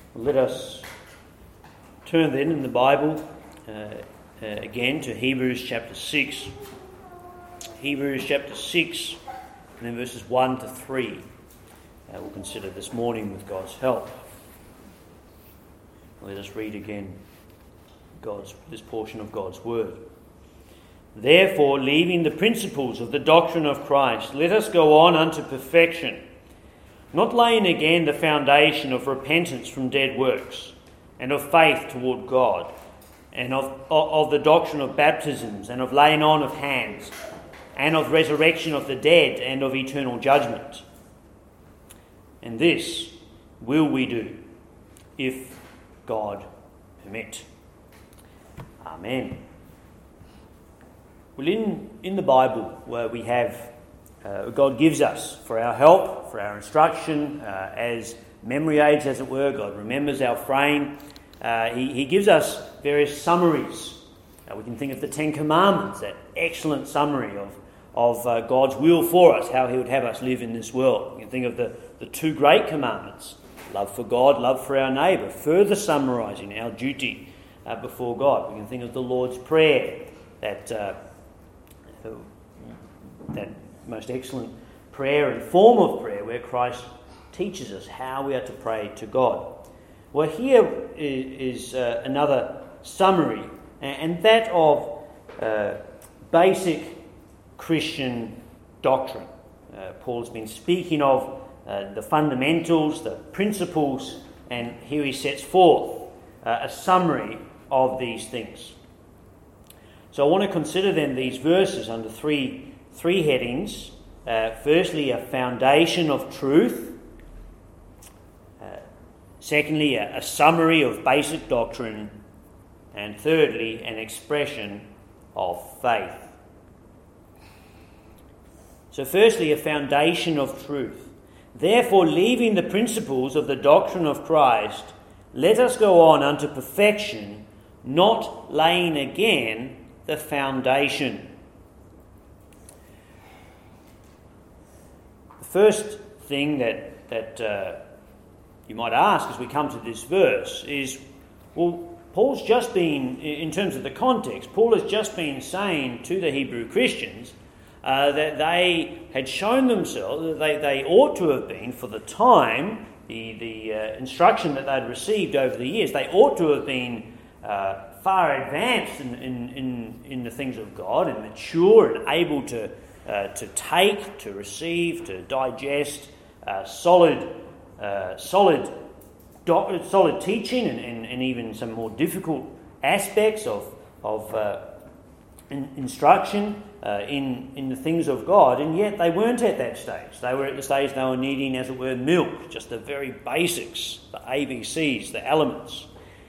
Let us turn then in the Bible again to Hebrews chapter 6. Hebrews chapter 6 and then verses 1 to 3. We'll consider this morning with God's help. Let us read again this portion of God's word. Therefore, leaving the principles of the doctrine of Christ, let us go on unto perfection, not laying again the foundation of repentance from dead works, and of faith toward God, and of the doctrine of baptisms, and of laying on of hands, and of resurrection of the dead, and of eternal judgment. And this will we do, if God permit. Amen. Well, in the Bible, where we have God gives us for our help, for our instruction, as memory aids, as it were. God remembers our frame. He gives us various summaries. We can think of the Ten Commandments, that excellent summary of God's will for us, how He would have us live in this world. We can think of the two great commandments, love for God, love for our neighbour, further summarising our duty before God. We can think of the Lord's Prayer, that most excellent prayer and form of prayer where Christ teaches us how we are to pray to God. Well, here is another summary, and that of basic Christian doctrine. Paul's been speaking of the fundamentals, the principles, and here he sets forth a summary of these things. So I want to consider then these verses under three headings. Firstly, a foundation of truth. Secondly, a summary of basic doctrine. And thirdly, an expression of faith. So firstly, a foundation of truth. Therefore, leaving the principles of the doctrine of Christ, let us go on unto perfection, not laying again the foundation. The first thing that you might ask as we come to this verse is, well, Paul's just been, in terms of the context, Paul has just been saying to the Hebrew Christians that they had shown themselves, that they ought to have been, for the time, the instruction that they'd received over the years, they ought to have been far advanced in the things of God, and mature and able to take, to receive, to digest solid teaching and even some more difficult aspects of instruction in the things of God, and yet they weren't at that stage. They were at the stage they were needing, as it were, milk, just the very basics, the ABCs, the elements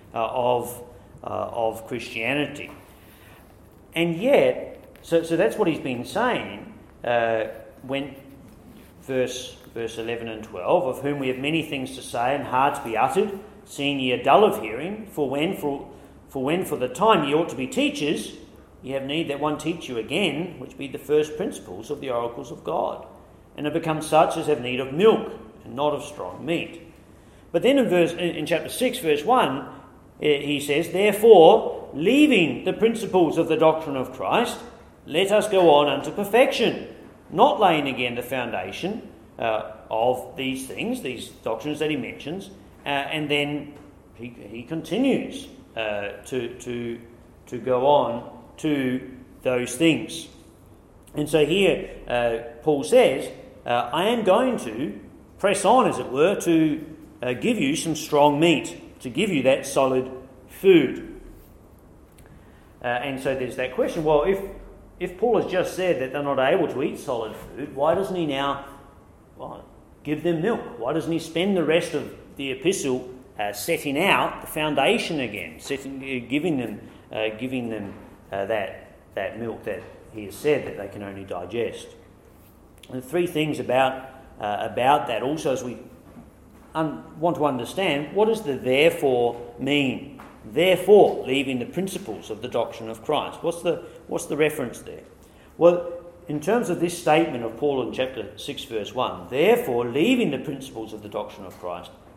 of Christianity. And yet, so that's what he's been saying when verse 11 and 12, of whom we have many things to say and hard to be uttered, seeing ye are dull of hearing, for when for the time ye ought to be teachers, ye have need that one teach you again, which be the first principles of the oracles of God, and have become such as have need of milk, and not of strong meat. But then in chapter 6, verse 1, he says, therefore, leaving the principles of the doctrine of Christ, let us go on unto perfection, not laying again the foundation of these things, these doctrines that he mentions, and then he continues to go on to those things. And so here Paul says, I am going to press on, as it were, to give you some strong meat, to give you that solid food. And so there's that question, well, if Paul has just said that they're not able to eat solid food, why doesn't he now give them milk? Why doesn't he spend the rest of the epistle setting out the foundation again, giving them that milk that he has said that they can only digest? And three things about that also, as we want to understand, what does the therefore mean? Therefore, leaving the principles of the doctrine of Christ. What's the reference there? Well, in terms of this statement of Paul in chapter 6, verse 1, therefore, leaving the principles of the doctrine of Christ,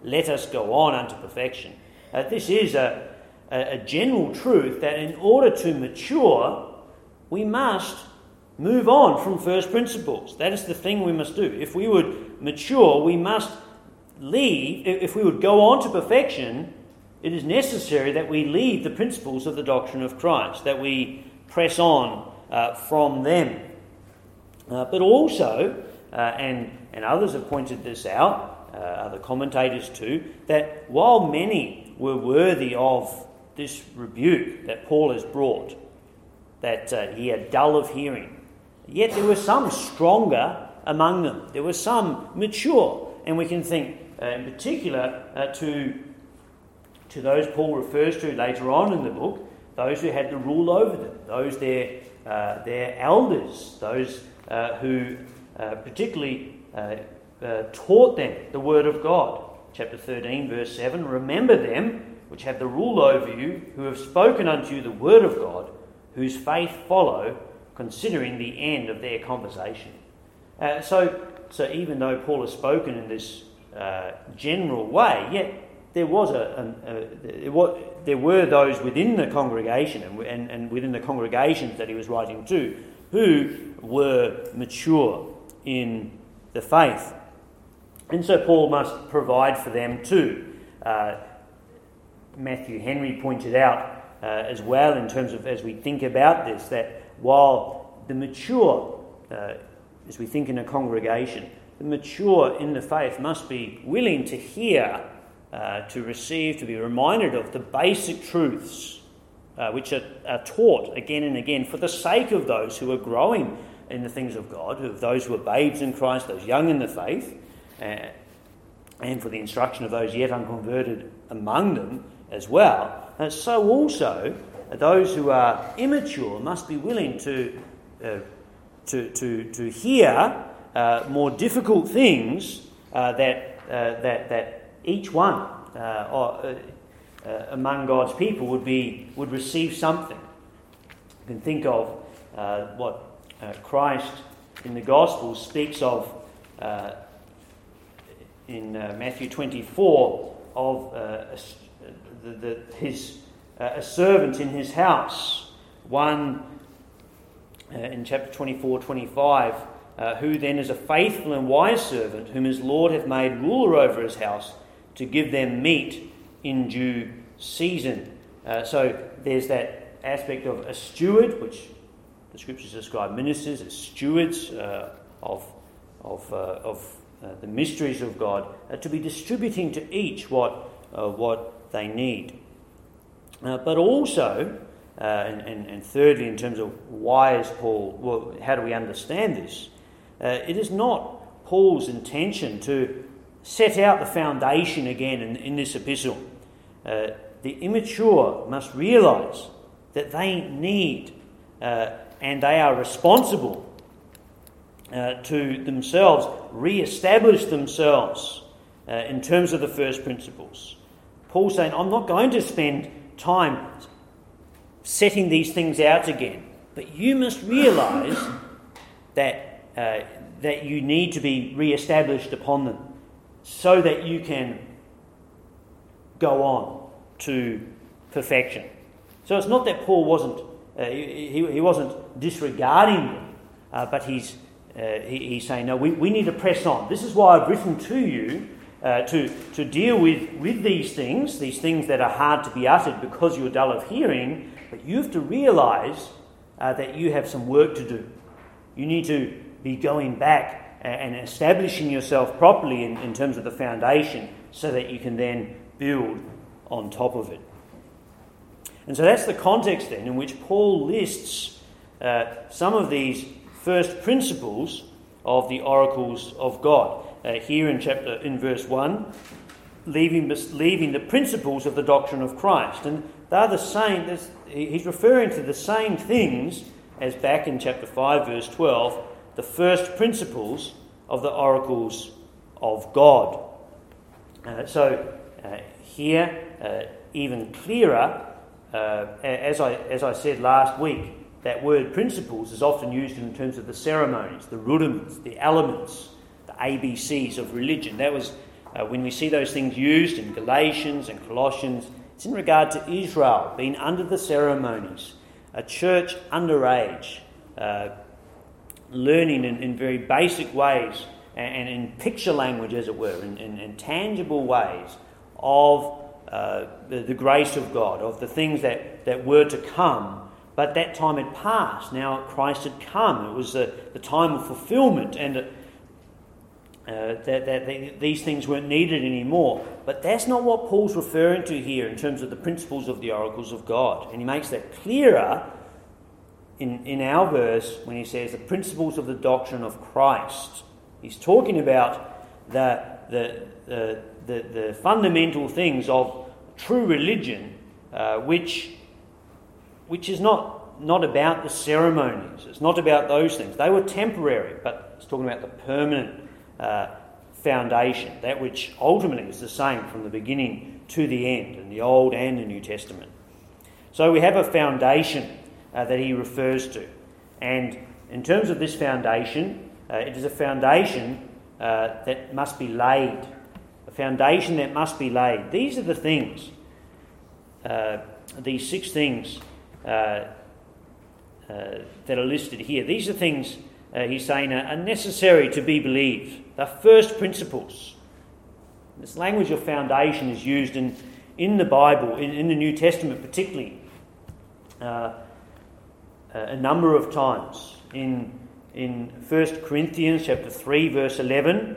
let us go on unto perfection. This is a general truth that in order to mature, we must move on from first principles. That is the thing we must do. If we would mature, we must leave. If we would go on to perfection, it is necessary that we leave the principles of the doctrine of Christ, that we press on from them. But also, and others have pointed this out, other commentators too, that while many were worthy of this rebuke that Paul has brought, that he had dull of hearing, yet there were some stronger among them. There were some mature, and we can think in particular to those Paul refers to later on in the book, those who had the rule over them, those their elders, those who particularly taught them the word of God. Chapter 13, verse 7, remember them which have the rule over you, who have spoken unto you the word of God, whose faith follow, considering the end of their conversation. So even though Paul has spoken in this general way, yet there were those within the congregation and within the congregations that he was writing to who were mature in the faith. And so Paul must provide for them too. Matthew Henry pointed out as well, in terms of as we think about this, that while the mature, as we think in a congregation, the mature in the faith must be willing to hear, to receive, to be reminded of the basic truths which are taught again and again for the sake of those who are growing in the things of God, of those who are babes in Christ, those young in the faith, and for the instruction of those yet unconverted among them as well. So also those who are immature must be willing to hear more difficult things that each one among God's people would receive something. You can think of what Christ in the Gospel speaks of in Matthew 24 of a servant in his house. One in chapter 24-25, who then is a faithful and wise servant, whom his Lord hath made ruler over his house, to give them meat in due season. So there's that aspect of a steward, which the scriptures describe ministers as stewards of the mysteries of God, to be distributing to each what they need. But also, and thirdly, in terms of why is Paul, well, how do we understand this? It is not Paul's intention to set out the foundation again in this epistle. The immature must realise that they need and they are responsible to themselves re-establish themselves in terms of the first principles. Paul's saying, I'm not going to spend time setting these things out again, but you must realise that you need to be re-established upon them so that you can go on to perfection. So it's not that Paul wasn't he wasn't disregarding them, but he's saying, no, we need to press on. This is why I've written to you to deal with these things that are hard to be uttered because you're dull of hearing, but you have to realise that you have some work to do. You need to be going back and establishing yourself properly in terms of the foundation so that you can then build on top of it. And so that's the context then in which Paul lists some of these first principles of the oracles of God. Here in verse 1, leaving the principles of the doctrine of Christ. And they're the same, he's referring to the same things as back in chapter 5, verse 12, the first principles of the oracles of God. Here, even clearer, as I said last week, that word principles is often used in terms of the ceremonies, the rudiments, the elements, the ABCs of religion. That was when we see those things used in Galatians and Colossians, it's in regard to Israel being under the ceremonies, a church underage, learning in very basic ways and in picture language, as it were, in tangible ways of the grace of God, of the things that were to come. But that time had passed. Now Christ had come. It was the time of fulfillment, and these things weren't needed anymore. But that's not what Paul's referring to here in terms of the principles of the oracles of God. And he makes that clearer in our verse when he says the principles of the doctrine of Christ. He's talking about the fundamental things of true religion, which is not about the ceremonies. It's not about those things. They were temporary, but it's talking about the permanent foundation, that which ultimately is the same from the beginning to the end, in the Old and the New Testament. So we have a foundation that he refers to. And in terms of this foundation, it is a foundation that must be laid. A foundation that must be laid. These are the things, these 6 things that are listed here. These are things, he's saying, are necessary to be believed. The first principles. This language of foundation is used in the Bible, in the New Testament particularly, a number of times. In 1 Corinthians chapter 3, verse 11,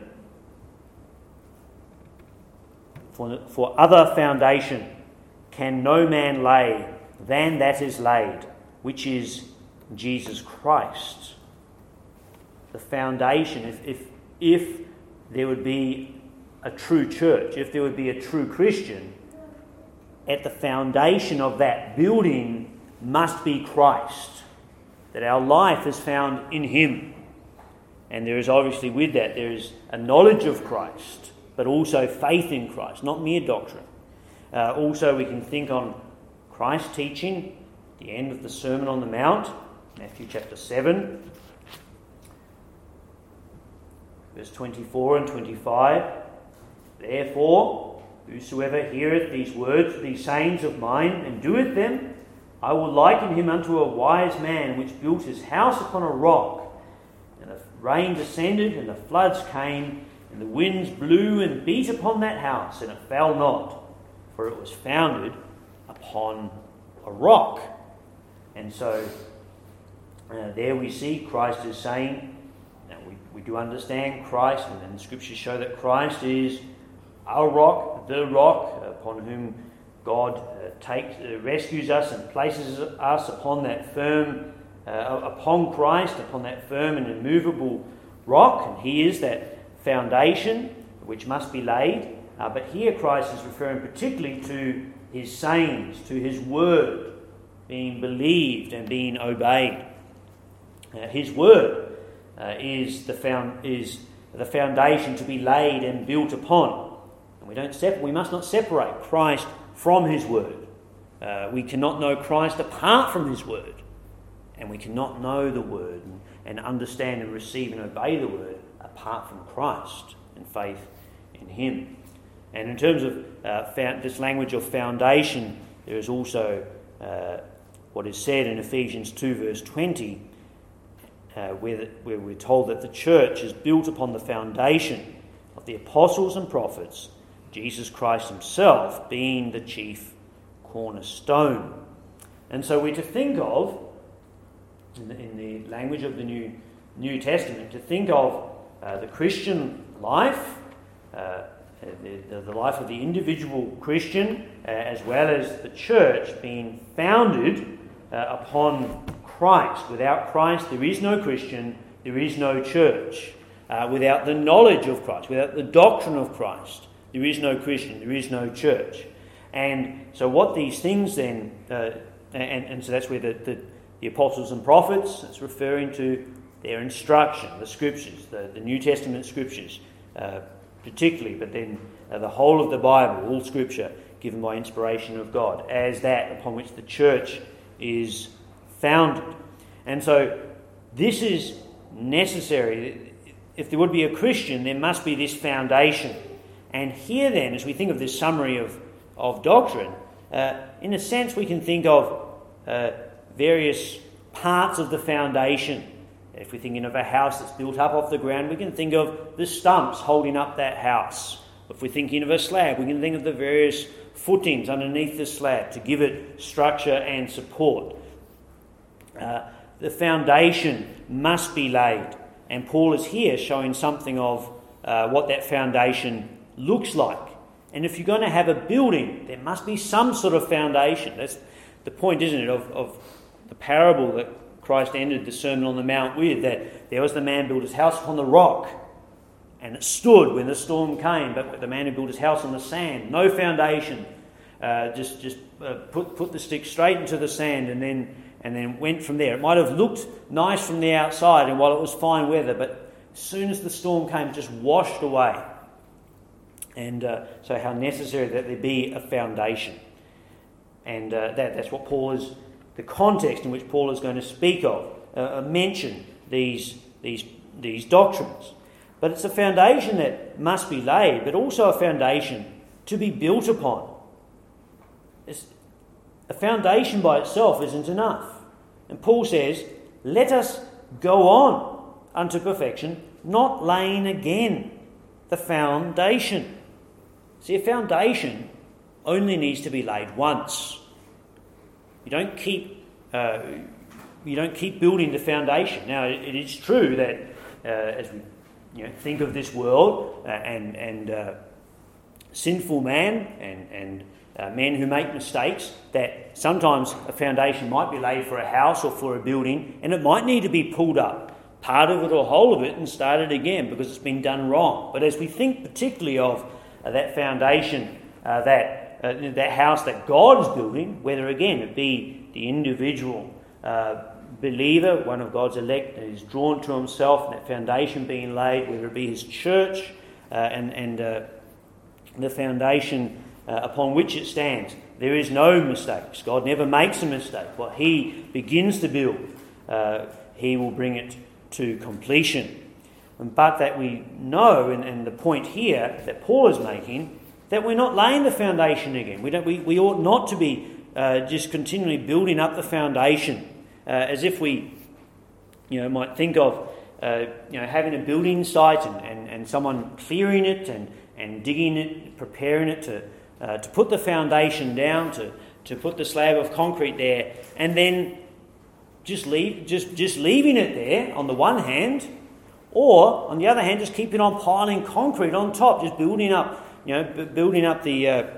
for other foundation can no man lay than that is laid, which is Jesus Christ. The foundation, if there would be a true church, if there would be a true Christian, at the foundation of that building must be Christ. That our life is found in Him. And there is obviously with that, there is a knowledge of Christ, but also faith in Christ, not mere doctrine. Also we can think on Christ's teaching, the end of the Sermon on the Mount, Matthew chapter 7, verse 24 and 25. Therefore, whosoever heareth these words, these sayings of mine, and doeth them, I will liken him unto a wise man which built his house upon a rock. And the rain descended, and the floods came, and the winds blew and beat upon that house, and it fell not, for it was founded upon a rock. And so there we see Christ is saying, now we do understand Christ, and the Scriptures show that Christ is our rock, the rock upon whom God rescues us and places us upon that firm, upon Christ, upon that firm and immovable rock, and He is that foundation which must be laid. But here Christ is referring particularly to His sayings, to His word being believed and being obeyed. His word is the foundation to be laid and built upon. And we must not separate Christ from His word. We cannot know Christ apart from His word. And we cannot know the word and understand and receive and obey the word apart from Christ and faith in Him. And in terms of this language of foundation, there is also what is said in Ephesians 2 verse 20, where we're told that the church is built upon the foundation of the apostles and prophets, Jesus Christ Himself being the chief cornerstone. And so we're to think of, in the language of the New Testament, to think of the Christian life, the life of the individual Christian, as well as the church being founded upon Christ. Without Christ, there is no Christian, there is no church. Without the knowledge of Christ, without the doctrine of Christ, there is no Christian, there is no church. And so what these things then, and so that's where the apostles and prophets, it's referring to their instruction, the Scriptures, the New Testament Scriptures particularly, but then the whole of the Bible, all Scripture given by inspiration of God, as that upon which the church is founded. And so this is necessary. If there would be a Christian, there must be this foundation. And here then, as we think of this summary of doctrine, in a sense we can think of various parts of the foundation. If we're thinking of a house that's built up off the ground, we can think of the stumps holding up that house. If we're thinking of a slab, we can think of the various footings underneath the slab to give it structure and support. The foundation must be laid, and Paul is here showing something of what that foundation looks like. And if you're going to have a building, there must be some sort of foundation. That's the point, isn't it, of the parable that Christ ended the Sermon on the Mount with, that there was the man built his house upon the rock, and it stood when the storm came, but the man who built his house on the sand, no foundation, just put the stick straight into the sand and then went from there. It might have looked nice from the outside and while it was fine weather, but as soon as the storm came, it just washed away. And so how necessary that there be a foundation. And that's what Paul is, the context in which Paul is going to speak of, mention these doctrines. But it's a foundation that must be laid, but also a foundation to be built upon. A foundation by itself isn't enough. And Paul says, let us go on unto perfection, not laying again the foundation. See, a foundation only needs to be laid once. You don't keep building the foundation. Now, it is true that as we think of this world and sinful man and men who make mistakes, that sometimes a foundation might be laid for a house or for a building, and it might need to be pulled up, part of it or whole of it, and started again because it's been done wrong. But as we think particularly of that foundation, that house that God is building, whether again it be the individual believer, one of God's elect that is drawn to himself, and that foundation being laid, whether it be his church and the foundation upon which it stands, there is no mistakes. God never makes a mistake. What he begins to build, he will bring it to completion. But that we know, and the point here that Paul is making, that we're not laying the foundation again. We ought not to be just continually building up the foundation as if we might think of having a building site and someone clearing it and digging it, preparing it to put the foundation down, to put the slab of concrete there, and then just leaving it there on the one hand, or on the other hand just keeping on piling concrete on top, just building up the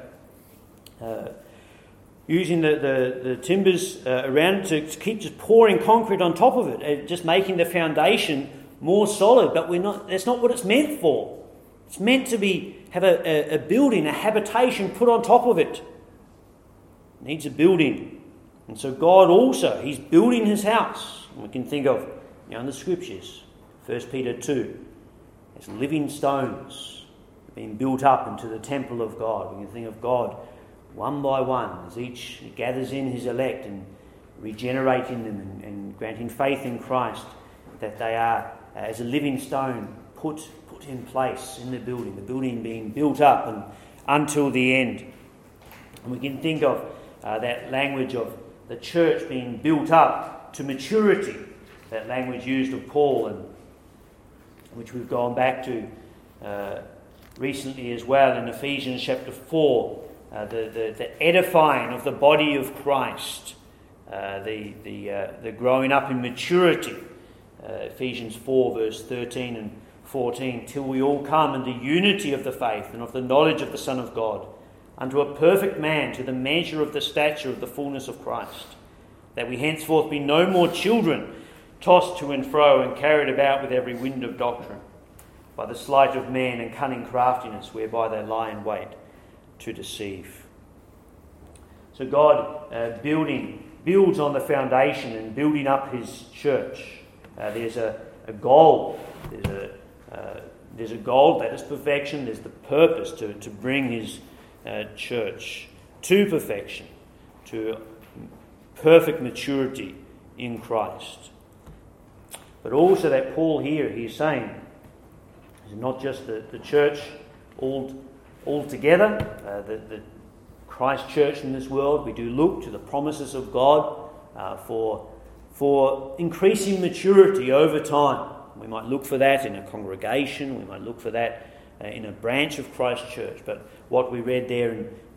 using the timbers around to keep just pouring concrete on top of it, just making the foundation more solid. But that's not what it's meant for. It's meant to have a building, a habitation put on top of it. It needs a building. And so God also, he's building his house. And we can think of, in the scriptures, 1 Peter 2, as living stones being built up into the temple of God. We can think of God one by one as each gathers in his elect and regenerating them and granting faith in Christ, that they are, as a living stone, put in place in the building being built up and until the end. And we can think of that language of the church being built up to maturity, that language used of Paul, and which we've gone back to recently as well in Ephesians chapter 4, the edifying of the body of Christ, the growing up in maturity, Ephesians 4 verse 13 and 14, till we all come into unity of the faith and of the knowledge of the Son of God, unto a perfect man, to the measure of the stature of the fullness of Christ, that we henceforth be no more children, tossed to and fro and carried about with every wind of doctrine, by the sleight of men and cunning craftiness, whereby they lie in wait to deceive. So God builds on the foundation and building up his church. There's a goal. There's a goal, that is perfection. There's the purpose to bring his church to perfection, to perfect maturity in Christ. But also that Paul here, he's saying, is not just the church all all together, the Christ Church in this world, we do look to the promises of God for increasing maturity over time. We might look for that in a congregation, we might look for that in a branch of Christ Church. But what we read there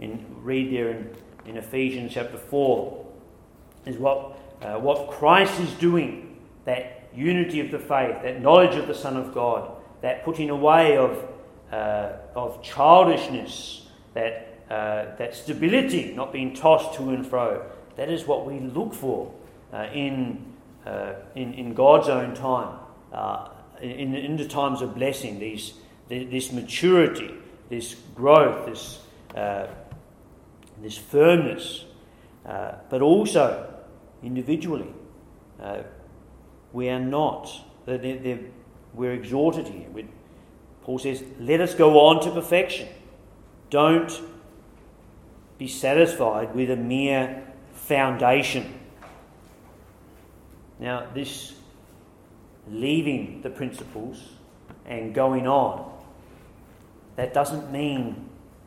in Ephesians chapter 4 is what Christ is doing, that unity of the faith, that knowledge of the Son of God, that putting away of childishness, that stability, not being tossed to and fro. That is what we look for in God's own time, in the times of blessing. This maturity, this growth, this firmness, but also individually, we are not. We're exhorted here. Paul says, "Let us go on to perfection. Don't be satisfied with a mere foundation." Now, this leaving the principles and going on, that doesn't mean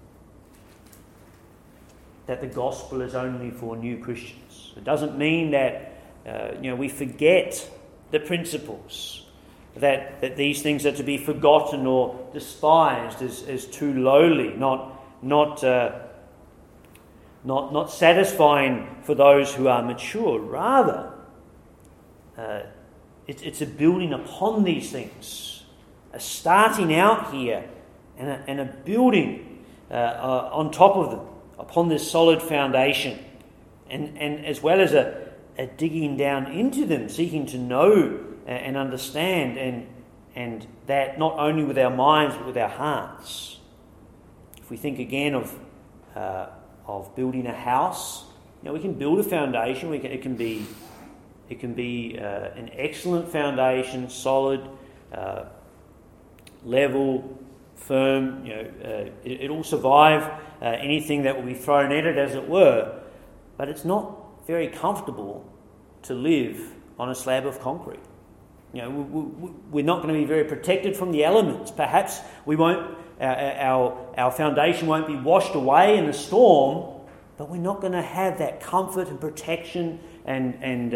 that the gospel is only for new Christians. It doesn't mean that we forget the principles, that these things are to be forgotten or despised as too lowly, not satisfying for those who are mature. Rather, it's a building upon these things, a starting out here and a building on top of them, upon this solid foundation, and as well as a digging down into them, seeking to know and understand, and that not only with our minds but with our hearts. If we think again of building a house, we can build a foundation. It can be an excellent foundation, solid, level, firm. It'll survive anything that will be thrown at it, as it were. But it's not very comfortable to live on a slab of concrete. We're not going to be very protected from the elements. Perhaps we won't. Our foundation won't be washed away in a storm, but we're not going to have that comfort and protection and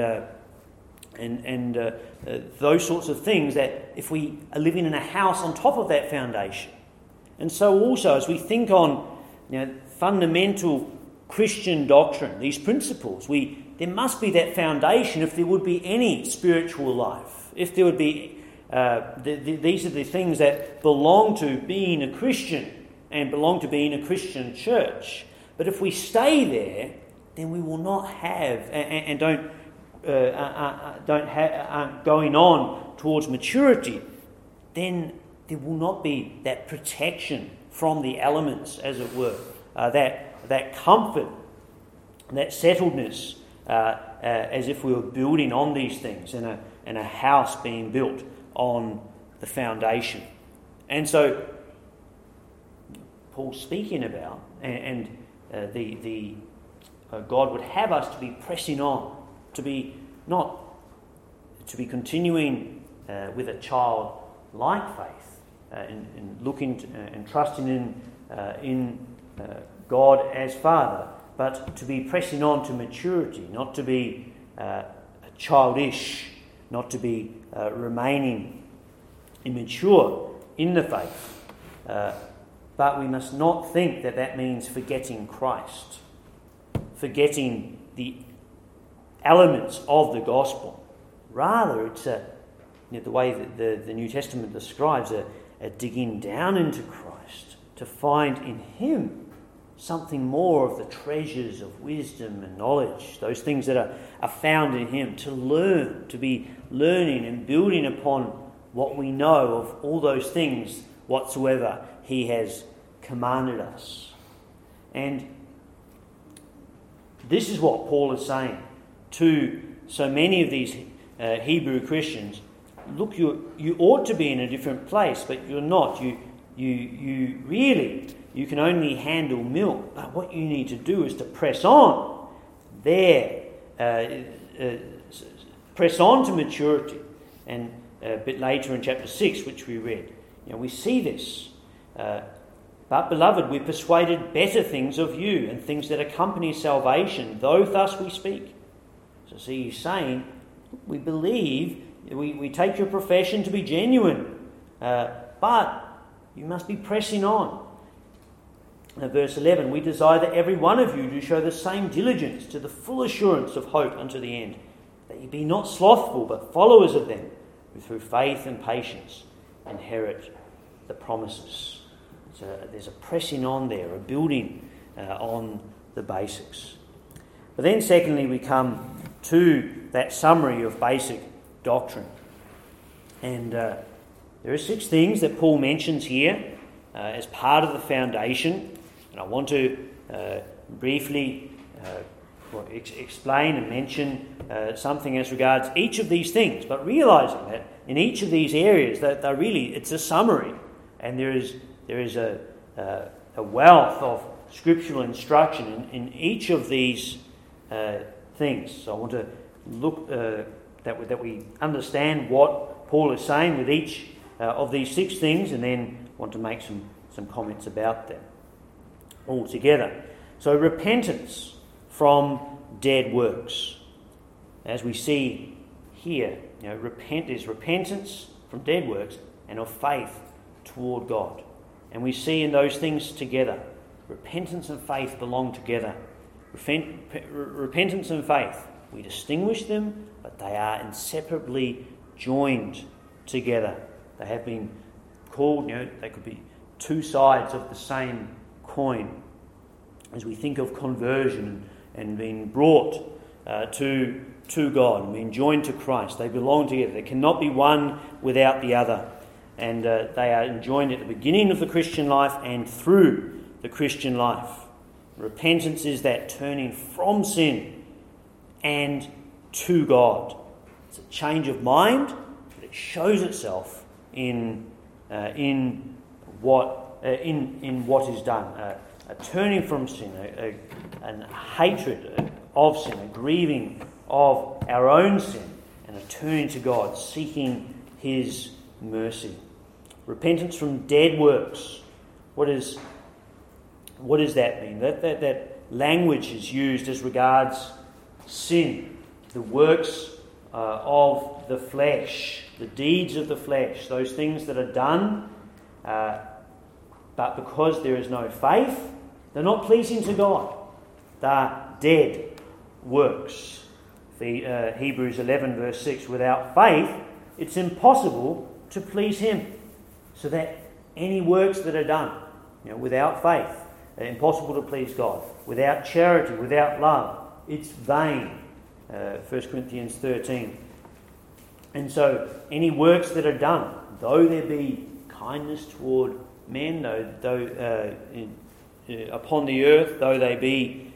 those sorts of things that if we are living in a house on top of that foundation. And so also, as we think on fundamental Christian doctrine, these principles, there must be that foundation if there would be any spiritual life. If there would be, these are the things that belong to being a Christian and belong to being a Christian church. But if we stay there, then we will not have and aren't going on towards maturity. Then there will not be that protection from the elements, as it were, that comfort, that settledness, as if we were building on these things and a house being built on the foundation. And so Paul's speaking about, and God would have us to be pressing on, to be continuing with a childlike faith, in looking and trusting in God as Father, but to be pressing on to maturity, not to be childish, not to be remaining immature in the faith. But we must not think that means forgetting Christ, forgetting the elements of the gospel. Rather, it's the way that the New Testament describes a digging down into Christ to find in Him something more of the treasures of wisdom and knowledge, those things that are found in Him, to learn, to be learning and building upon what we know of all those things whatsoever He has commanded us. And this is what Paul is saying to so many of these Hebrew Christians. Look, you ought to be in a different place, but you're not. You really, you can only handle milk. But what you need to do is to press on there, press on to maturity. And a bit later in chapter 6, which we read, we see this. But, beloved, we persuaded better things of you, and things that accompany salvation, though thus we speak. So see, he's saying, we believe, we take your profession to be genuine, but you must be pressing on. Verse 11, we desire that every one of you do show the same diligence to the full assurance of hope unto the end, that ye be not slothful, but followers of them, who through faith and patience inherit the promises. There's a pressing on there, a building on the basics. But then secondly, we come to that summary of basic doctrine. And there are 6 things that Paul mentions here as part of the foundation. And I want to briefly explain and mention something as regards each of these things, but realising that in each of these areas that they're really, it's a summary, and there is a wealth of scriptural instruction in each of these things. So I want to look that we understand what Paul is saying with each of these 6 things, and then want to make some comments about them all together. So repentance from dead works. As we see here, there's repentance from dead works and of faith toward God. And we see in those things together. Repentance and faith belong together. Repentance and faith, we distinguish them, but they are inseparably joined together. They have been called, they could be 2 sides of the same coin. As we think of conversion and being brought to God and being joined to Christ, they belong together. There cannot be one without the other. And they are enjoined at the beginning of the Christian life and through the Christian life. Repentance is that turning from sin and to God. It's a change of mind, but it shows itself in what is done. A turning from sin, a hatred of sin, a grieving of our own sin, and a turning to God, seeking His mercy. Repentance from dead works. What does that mean? That language is used as regards sin, the works of the flesh, the deeds of the flesh, those things that are done, but because there is no faith, they're not pleasing to God. They're dead works. Hebrews 11 verse 6, without faith, it's impossible to please Him. So that any works that are done, without faith, are impossible to please God. Without charity, without love, it's vain. 1 Corinthians 13. And so any works that are done, though there be kindness toward men, though upon the earth, though they be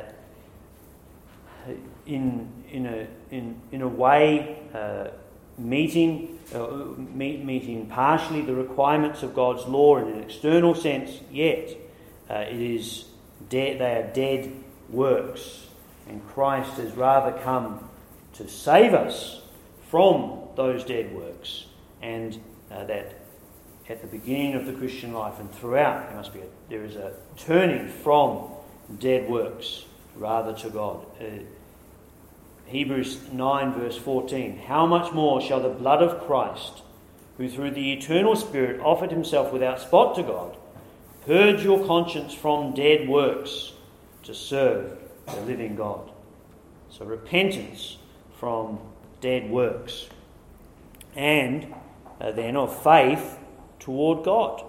in a way meeting partially the requirements of God's law in an external sense, yet it is dead. They are dead works, and Christ has rather come to save us from those dead works, and that at the beginning of the Christian life and throughout there is a turning from dead works rather to God. Hebrews 9 verse 14, how much more shall the blood of Christ, who through the eternal Spirit offered Himself without spot to God, purge your conscience from dead works to serve the living God. So repentance from dead works, and then of faith toward God.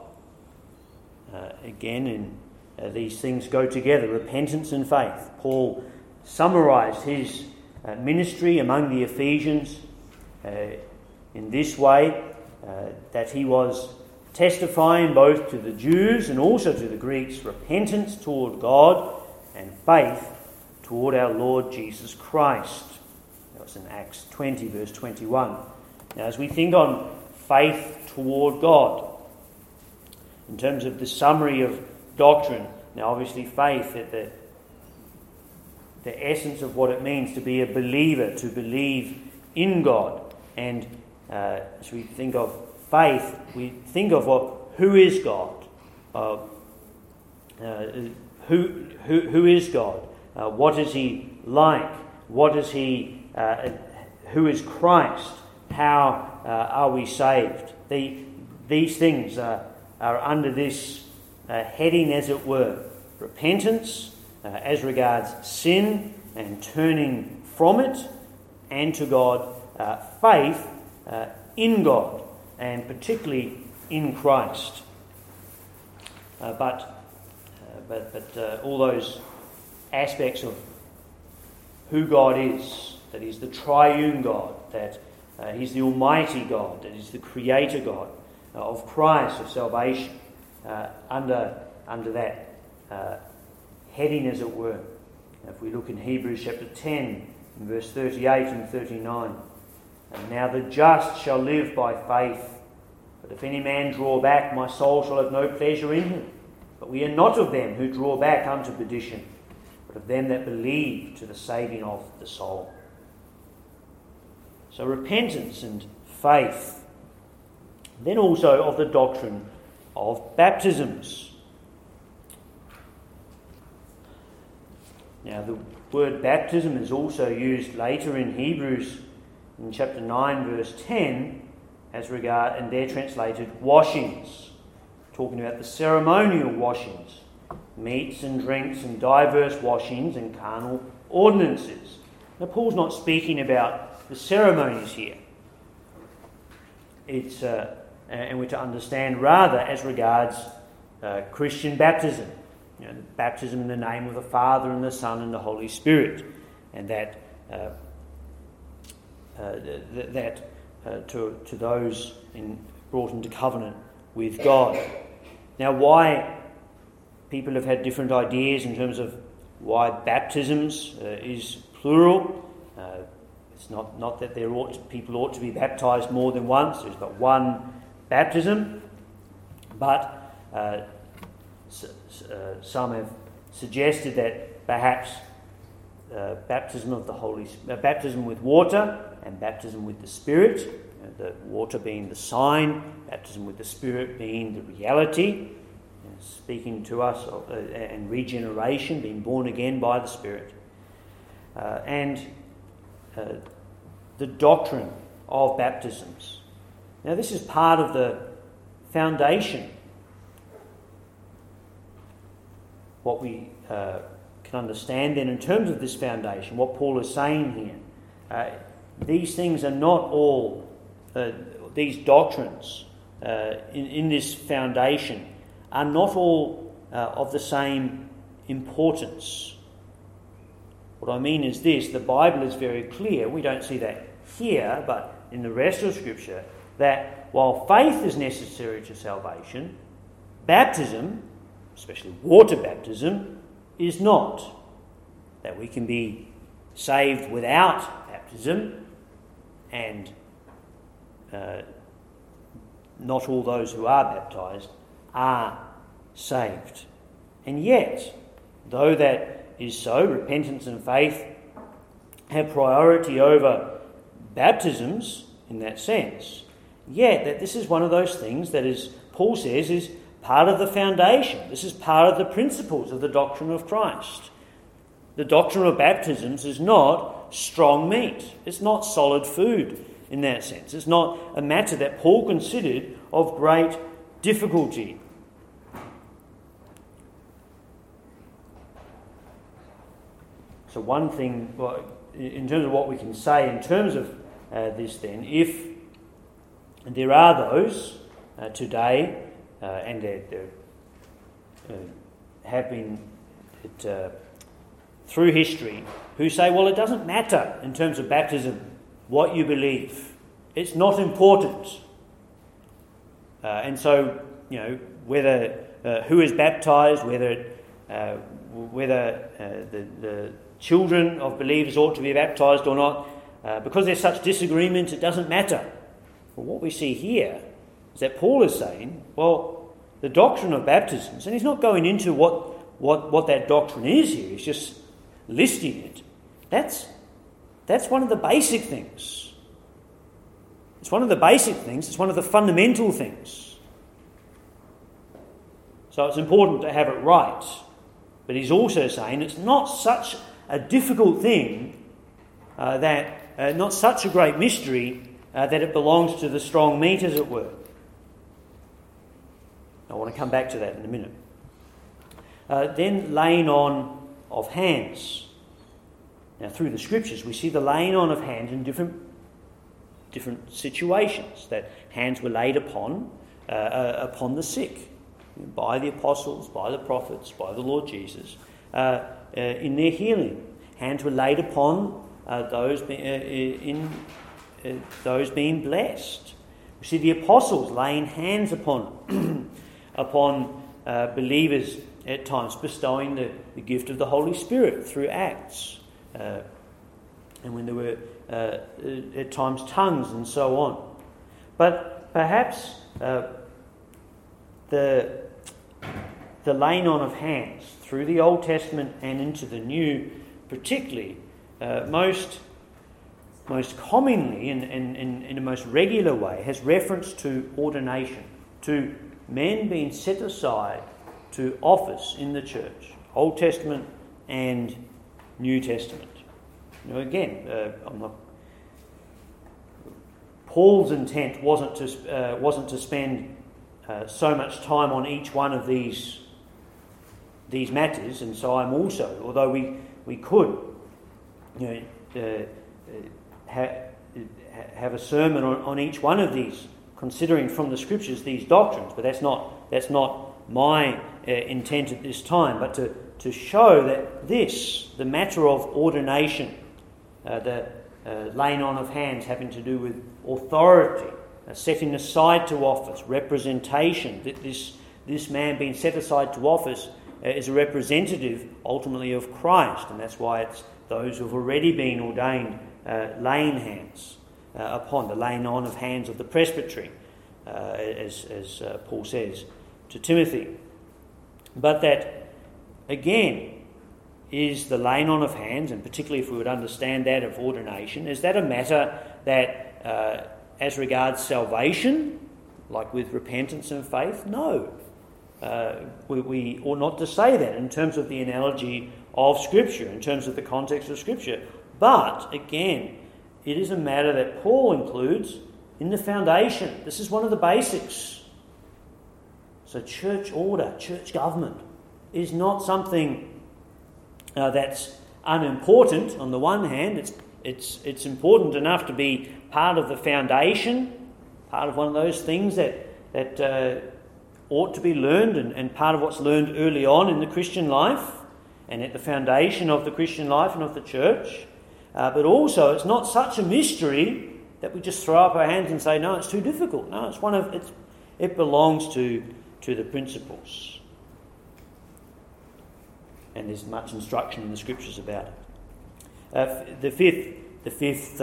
These things go together, repentance and faith. Paul summarised his ministry among the Ephesians in this way, that he was testifying both to the Jews and also to the Greeks, repentance toward God and faith toward our Lord Jesus Christ. That was in Acts 20 verse 21. Now as we think on faith toward God, in terms of the summary of doctrine, now obviously faith, the essence of what it means to be a believer, to believe in God. And as we think of faith, we think of who is God? Who is God? What is he like? What is he? Who is Christ? How are we saved? These things are under this heading, as it were: repentance as regards sin and turning from it and to God, faith in God, and particularly in Christ. But all those aspects of who God is, that He's the triune God, that He's the Almighty God, that He's the Creator God of Christ, of salvation, under that heading, as it were. If we look in Hebrews chapter 10, in verse 38 and 39, and now the just shall live by faith. But if any man draw back, my soul shall have no pleasure in him. But we are not of them who draw back unto perdition, but of them that believe to the saving of the soul. So repentance and faith. Then also of the doctrine of baptisms. Now the word baptism is also used later in Hebrews in chapter 9 verse 10 as regard, and they're translated washings, talking about the ceremonial washings, meats and drinks and diverse washings and carnal ordinances. Now Paul's not speaking about the ceremonies here. It's and we're to understand rather as regards Christian baptism. You know, baptism in the name of the Father and the Son and the Holy Spirit, and that to those brought into covenant with God. Now, why people have had different ideas in terms of why baptisms is plural. It's not that people ought to be baptised more than once. There's but one baptism, but some have suggested that perhaps baptism with water and baptism with the Spirit, the water being the sign, baptism with the Spirit being the reality, speaking to us and regeneration, being born again by the Spirit, and the doctrine of baptisms. Now, this is part of the foundation. What we can understand then in terms of this foundation, what Paul is saying here, these things are not all, these doctrines in this foundation are not all of the same importance. What I mean is this: the Bible is very clear, we don't see that here, but in the rest of Scripture, that while faith is necessary to salvation, baptism, especially water baptism, is not. That we can be saved without baptism, and not all those who are baptized are saved. And yet, though that is so, repentance and faith have priority over baptisms in that sense, yet that this is one of those things that, as Paul says, is part of the foundation. This is part of the principles of the doctrine of Christ. The doctrine of baptisms is not strong meat. It's not solid food in that sense. It's not a matter that Paul considered of great difficulty. So one thing, in terms of what we can say in terms of this then, if there are those today, and there have been through history, who say, well, it doesn't matter in terms of baptism what you believe. It's not important. And so, whether who is baptized, whether the children of believers ought to be baptized or not, because there's such disagreement, it doesn't matter. Well, what we see here is that Paul is saying, well, the doctrine of baptisms, and he's not going into what that doctrine is here, he's just listing it. That's one of the basic things. It's one of the basic things, it's one of the fundamental things. So it's important to have it right. But he's also saying it's not such a difficult thing, not such a great mystery, that it belongs to the strong meat, as it were. I want to come back to that in a minute. Then laying on of hands. Now, through the Scriptures, we see the laying on of hands in different situations, that hands were laid upon the sick by the apostles, by the prophets, by the Lord Jesus, in their healing. Hands were laid upon those being blessed. We see the apostles laying hands upon believers at times, bestowing the gift of the Holy Spirit through Acts, and when there were at times tongues and so on. But perhaps the laying on of hands through the Old Testament and into the New, particularly, most commonly and in a most regular way, has reference to ordination, to men being set aside to office in the church, Old Testament and New Testament. Again, Paul's intent wasn't to spend so much time on each one of these matters, and so I'm also, although we could, have a sermon on each one of these, considering from the Scriptures these doctrines, but that's not my intent at this time, but to show that the matter of ordination, the laying on of hands having to do with authority, setting aside to office, representation, that this man being set aside to office is a representative ultimately of Christ, and that's why it's those who have already been ordained laying hands upon, the laying on of hands of the presbytery, as Paul says to Timothy. But that, again, is the laying on of hands, and particularly if we would understand that of ordination, is that a matter that, as regards salvation, like with repentance and faith? No. We ought not to say that in terms of the analogy of Scripture, in terms of the context of Scripture. But, again, it is a matter that Paul includes in the foundation. This is one of the basics. So church order, church government, is not something that's unimportant. On the one hand, it's important enough to be part of the foundation, part of one of those things that ought to be learned, and part of what's learned early on in the Christian life, and at the foundation of the Christian life and of the church. But also, it's not such a mystery that we just throw up our hands and say, no, it's too difficult. No, it belongs to the principles. And there's much instruction in the Scriptures about it. The fifth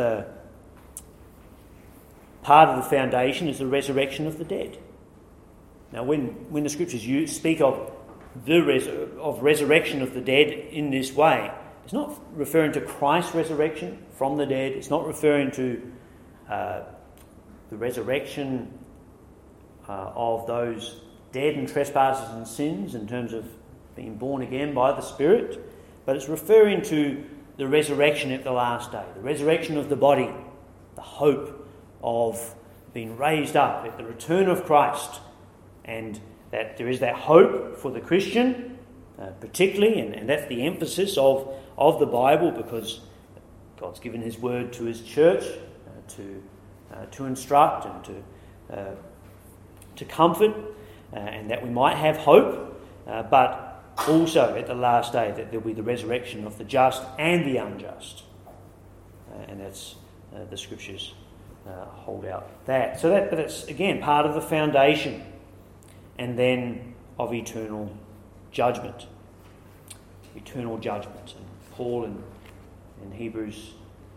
part of the foundation is the resurrection of the dead. Now, when the Scriptures speak of resurrection of the dead in this way, it's not referring to Christ's resurrection from the dead. It's not referring to the resurrection of those dead in trespasses and sins in terms of being born again by the Spirit, but it's referring to the resurrection at the last day, the resurrection of the body, the hope of being raised up at the return of Christ, and that there is that hope for the Christian, particularly, and that's the emphasis of the Bible, because God's given His word to His church to instruct and to comfort, and that we might have hope, but also at the last day that there will be the resurrection of the just and the unjust, and that's the Scriptures hold out that. So but it's again part of the foundation, and then of eternal judgment. Eternal judgment. And Paul in Hebrews,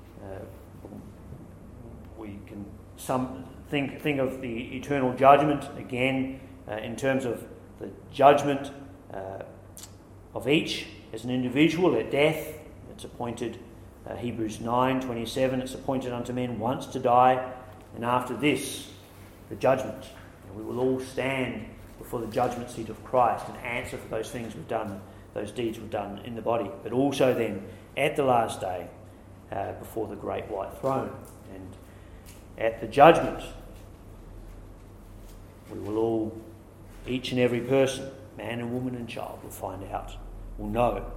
we can think of the eternal judgment again in terms of the judgment of each as an individual at death. It's appointed, Hebrews 9:27, it's appointed unto men once to die, and after this, the judgment. And we will all stand before the judgment seat of Christ and answer for those things we've done, those deeds we've done in the body, but also then at the last day before the great white throne. And at the judgment, we will all, each and every person, man and woman and child, will find out, will know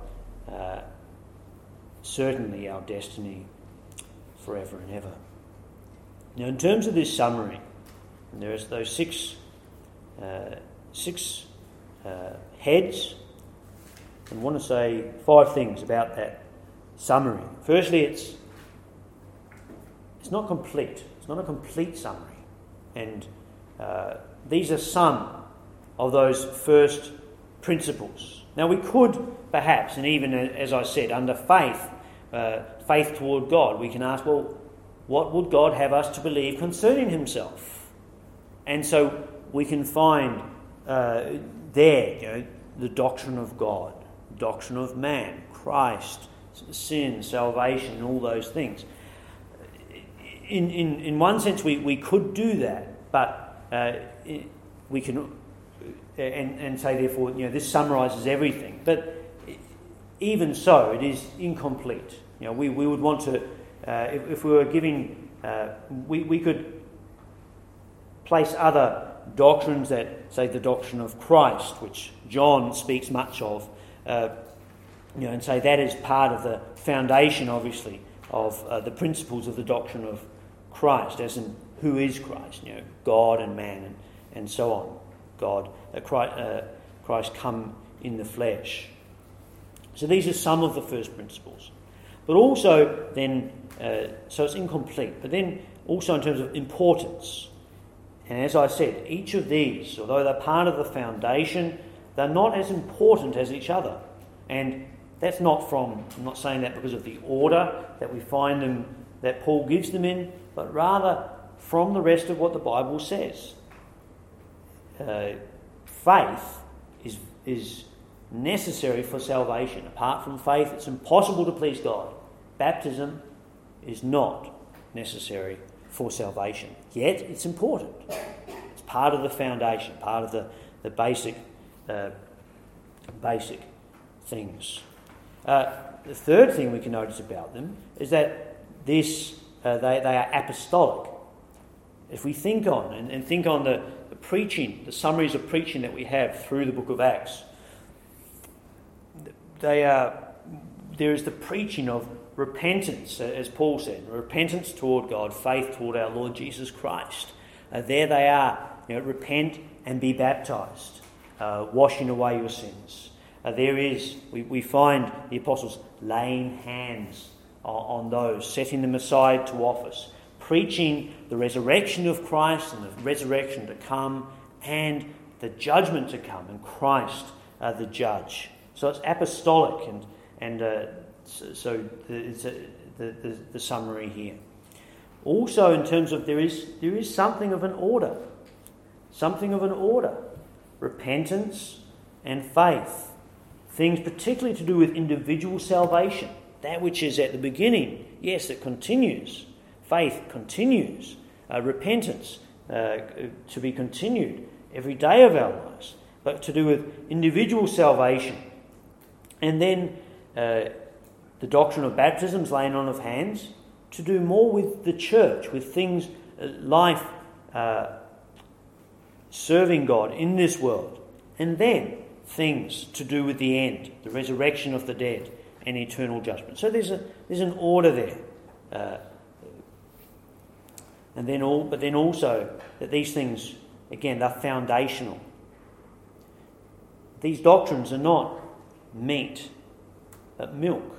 certainly our destiny forever and ever. Now, in terms of this summary, and there's those six heads, and I want to say 5 things about that summary. Firstly, it's not complete. It's not a complete summary. And these are some of those first principles. Now, we could perhaps, and even as I said, under faith toward God, we can ask, well, what would God have us to believe concerning himself? And so we can find there, the doctrine of God, doctrine of man, Christ, sin, salvation, and all those things. In one sense, we could do that, but we can and say, therefore, this summarises everything. But even so, it is incomplete. We would want to, if we were giving, we could place other doctrines that, say, the doctrine of Christ, which John speaks much of, and say that is part of the foundation, obviously, of the principles of the doctrine of Christ, as in who is Christ, God and man, and so on. God, Christ come in the flesh. So these are some of the first principles. But also then, so it's incomplete, but then also in terms of importance. And as I said, each of these, although they're part of the foundation, they're not as important as each other. And that's not I'm not saying that because of the order that we find them, that Paul gives them in, but rather from the rest of what the Bible says. Faith is necessary for salvation. Apart from faith, it's impossible to please God. Baptism is not necessary for salvation. Yet, it's important. It's part of the foundation, part of the basic things. The third thing we can notice about them is that they are apostolic. If we think on and think on the preaching, the summaries of preaching that we have through the book of Acts, there is the preaching of repentance, as Paul said, repentance toward God, faith toward our Lord Jesus Christ. There they are, repent and be baptized, washing away your sins. We find the apostles laying hands on those, setting them aside to office, preaching the resurrection of Christ and the resurrection to come and the judgment to come, and Christ the judge. So it's apostolic, and so it's the summary here. Also, in terms of there is something of an order, repentance and faith, things particularly to do with individual salvation, that which is at the beginning, yes, it continues. Faith continues. Repentance to be continued every day of our lives, but to do with individual salvation. And then the doctrine of baptisms, laying on of hands, to do more with the church, with things, life, serving God in this world. And then things to do with the end, the resurrection of the dead and eternal judgment. So there's an order there. But then also that these things, again, they're foundational. These doctrines are not meat, but milk.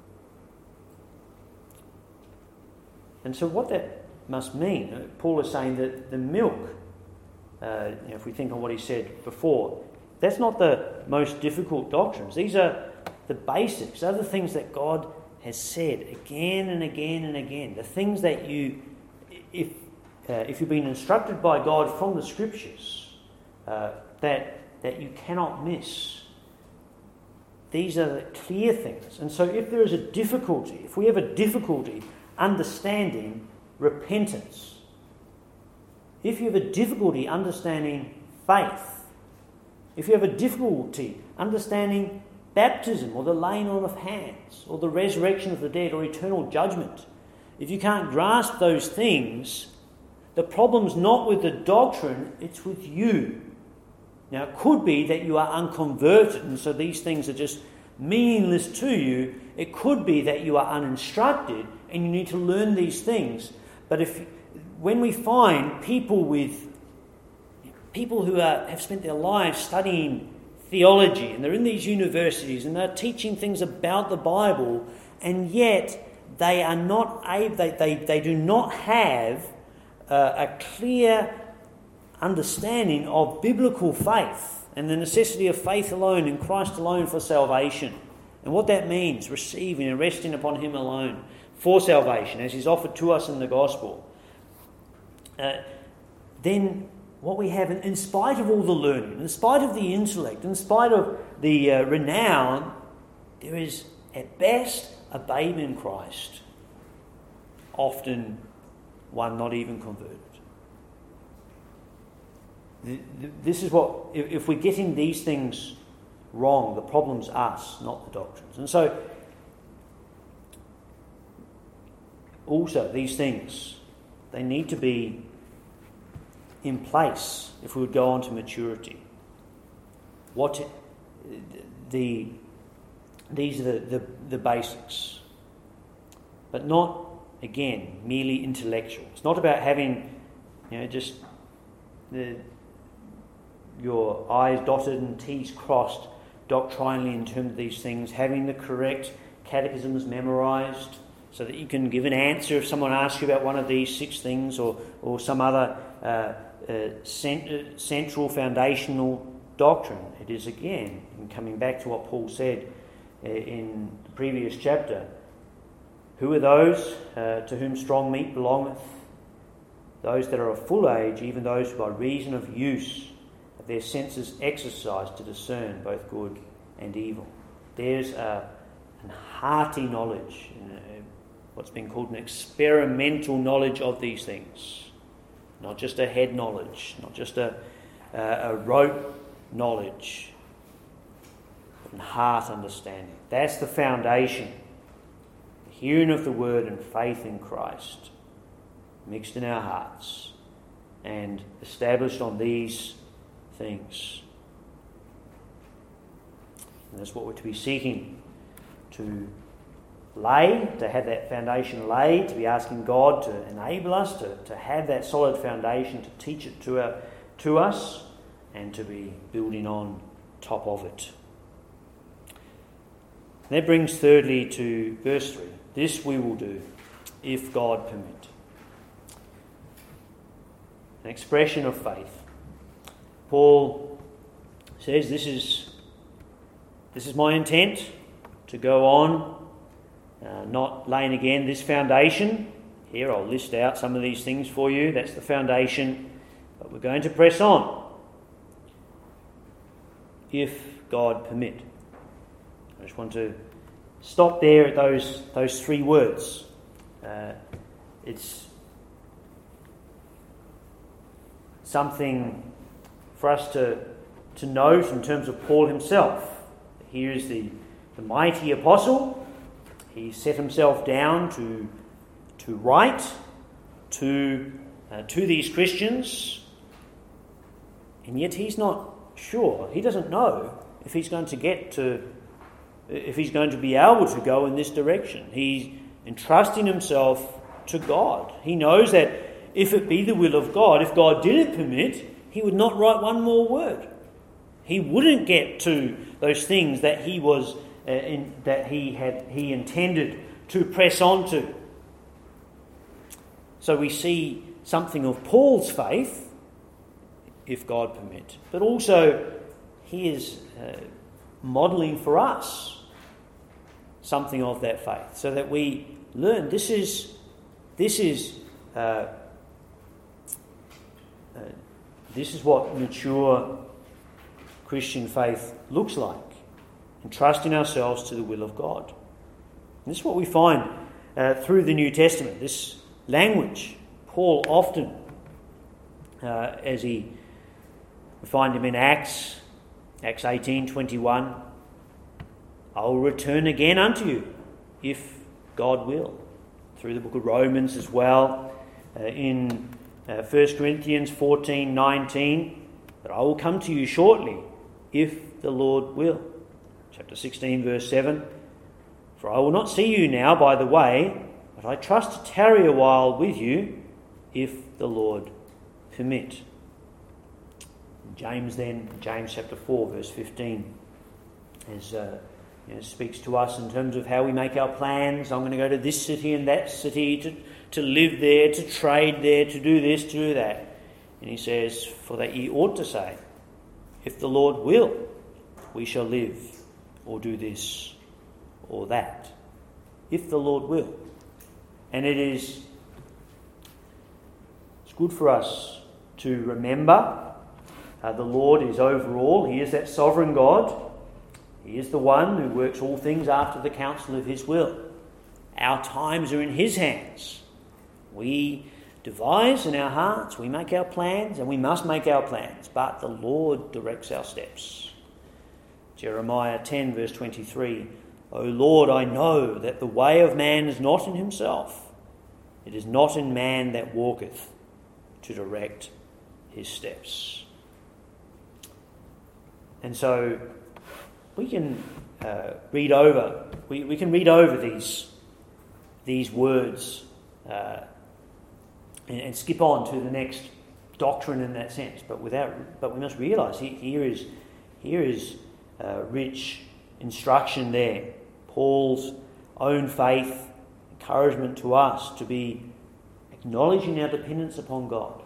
And so what that must mean, Paul is saying that the milk, if we think on what he said before, that's not the most difficult doctrines. These are the basics. They're the things that God has said again and again and again. The things that if you've been instructed by God from the Scriptures, that you cannot miss. These are the clear things. And so if there is a difficulty, if we have a difficulty understanding repentance, if you have a difficulty understanding faith, if you have a difficulty understanding baptism or the laying on of hands or the resurrection of the dead or eternal judgment, if you can't grasp those things, the problem's not with the doctrine, it's with you. Now, it could be that you are unconverted, and so these things are just meaningless to you. It could be that you are uninstructed and you need to learn these things. But when we find people who have spent their lives studying theology, and they're in these universities and they're teaching things about the Bible, and yet they are not able, they do not have a clear understanding of biblical faith and the necessity of faith alone in Christ alone for salvation, and what that means, receiving and resting upon Him alone for salvation as He's offered to us in the gospel. Then what we have, in spite of all the learning, in spite of the intellect, in spite of the renown, there is at best a babe in Christ, often one not even converted. This is what, if we're getting these things wrong, the problem's us, not the doctrines. And so, also, these things, they need to be in place if we would go on to maturity. These are the basics, but not, again, merely intellectual. It's not about having, just your I's dotted and T's crossed doctrinally in terms of these things, having the correct catechisms memorised so that you can give an answer if someone asks you about one of these 6 things or some other central foundational doctrine. It is, again, in coming back to what Paul said in the previous chapter, who are those to whom strong meat belongeth? Those that are of full age, even those who by reason of use have their senses exercised to discern both good and evil. There's a hearty knowledge, what's been called an experimental knowledge of these things. Not just a head knowledge, not just a rote knowledge, but a heart understanding. That's the foundation. The hearing of the word and faith in Christ, mixed in our hearts and established on these things. And that's what we're to be seeking to lay, to have that foundation laid, to be asking God to enable us to have that solid foundation, to teach it to us, and to be building on top of it. And that brings thirdly to verse 3. This we will do, if God permit. An expression of faith. Paul says, this is my intent, to go on, not laying again this foundation. Here I'll list out some of these things for you. That's the foundation. But we're going to press on, if God permit. I just want to stop there at those 3 words. It's something for us to note in terms of Paul himself. Here is the mighty apostle. He set himself down to write to these Christians, and yet he's not sure. He doesn't know if he's going to be able to go in this direction. He's entrusting himself to God. He knows that if it be the will of God, if God didn't permit, he would not write one more word. He wouldn't get to those things that he intended to press on to. So we see something of Paul's faith, if God permit, but also he is modelling for us something of that faith, so that we learn this is what mature Christian faith looks like, entrusting ourselves to the will of God. And this is what we find through the New Testament, this language. Paul often, we find him in Acts Acts 18:21, I will return again unto you, if God will. Through the book of Romans as well, in 1 Corinthians 14:19, that I will come to you shortly, if the Lord will. Chapter 16, verse 7, for I will not see you now by the way, but I trust to tarry a while with you, if the Lord permit. James chapter 4, verse 15, speaks to us in terms of how we make our plans. I'm going to go to this city and that city to live there, to trade there, to do this, to do that. And he says, for that ye ought to say, if the Lord will, we shall live, or do this, or that. If the Lord will. And it's good for us to remember the Lord is over all. He is that sovereign God. He is the one who works all things after the counsel of his will. Our times are in his hands. We devise in our hearts, we make our plans, and we must make our plans, but the Lord directs our steps. Jeremiah 10, verse 23, O Lord, I know that the way of man is not in himself. It is not in man that walketh to direct his steps. And so we can read over these words and skip on to the next doctrine in that sense. But we must realise here is rich instruction there. Paul's own faith, encouragement to us to be acknowledging our dependence upon God,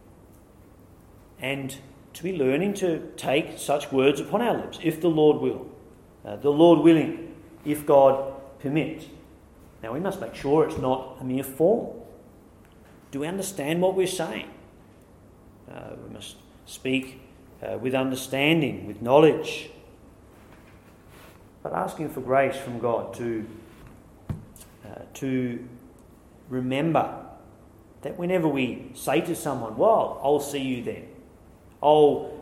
and to be learning to take such words upon our lips, if the Lord will. The Lord willing, if God permit. Now we must make sure it's not a mere form. Do we understand what we're saying? We must speak with understanding, with knowledge, but asking for grace from God to remember that whenever we say to someone, well, I'll see you then, I'll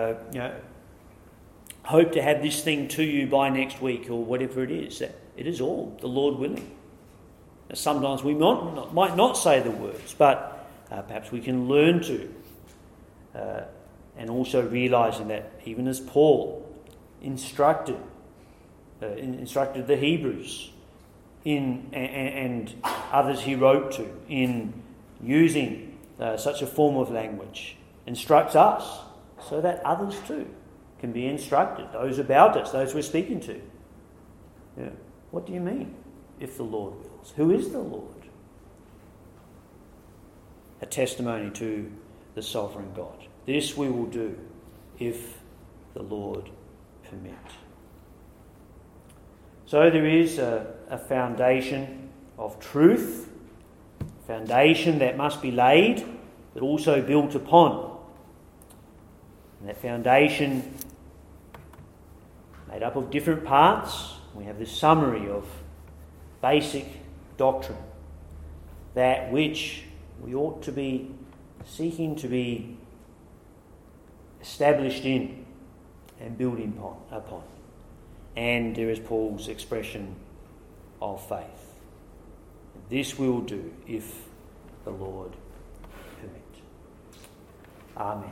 hope to have this thing to you by next week, or whatever it is, that it is all the Lord willing. Now, sometimes we might not say the words, but perhaps we can learn to, and also realising that even as Paul instructed the Hebrews and others he wrote to in using such a form of language, instructs us so that others too can be instructed, those about us, those we're speaking to. Yeah. What do you mean, if the Lord wills? Who is the Lord? A testimony to the sovereign God. This we will do if the Lord permit. So there is a foundation of truth, a foundation that must be laid, but also built upon. And that foundation, made up of different parts, we have this summary of basic doctrine, that which we ought to be seeking to be established in and building upon. And there is Paul's expression of faith. This we will do if the Lord permit. Amen.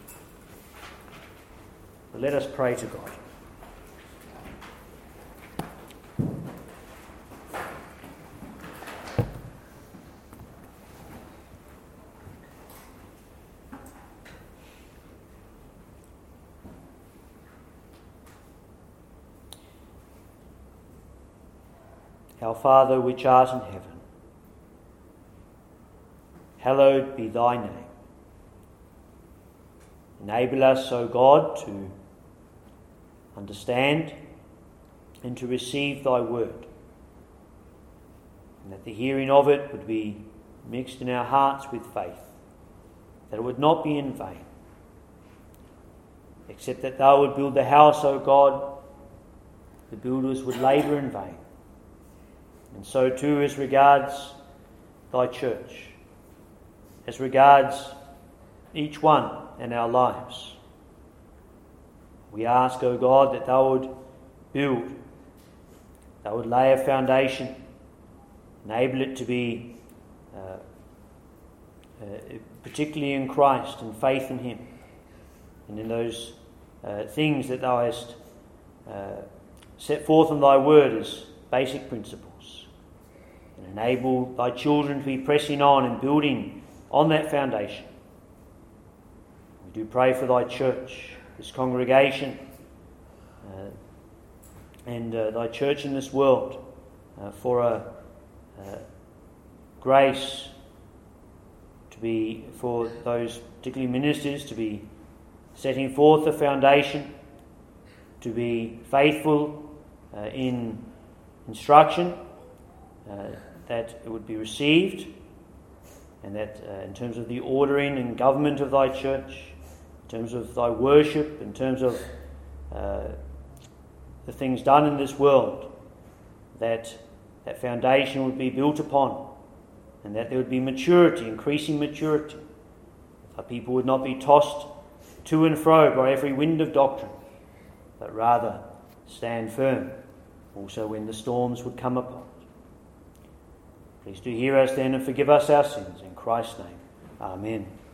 But let us pray to God. Our Father which art in heaven, hallowed be thy name. Enable us, O God, to understand and to receive thy word, and that the hearing of it would be mixed in our hearts with faith, that it would not be in vain, except that thou would build the house, O God, the builders would labour in vain. And so too as regards thy church, as regards each one in our lives, We ask, O God, that thou would build, thou would lay a foundation, enable it to be particularly in Christ and faith in him, and in those things that thou hast set forth in thy word as basic principles, and enable thy children to be pressing on and building on that foundation. We do pray for thy church, this congregation, and thy church in this world, for a grace to be, for those particularly ministers, to be setting forth the foundation, to be faithful in instruction, that it would be received, and that in terms of the ordering and government of thy church, in terms of thy worship, in terms of the things done in this world, that foundation would be built upon, and that there would be maturity, increasing maturity. Our people would not be tossed to and fro by every wind of doctrine, but rather stand firm, also when the storms would come upon it. Please do hear us then and forgive us our sins. In Christ's name, amen.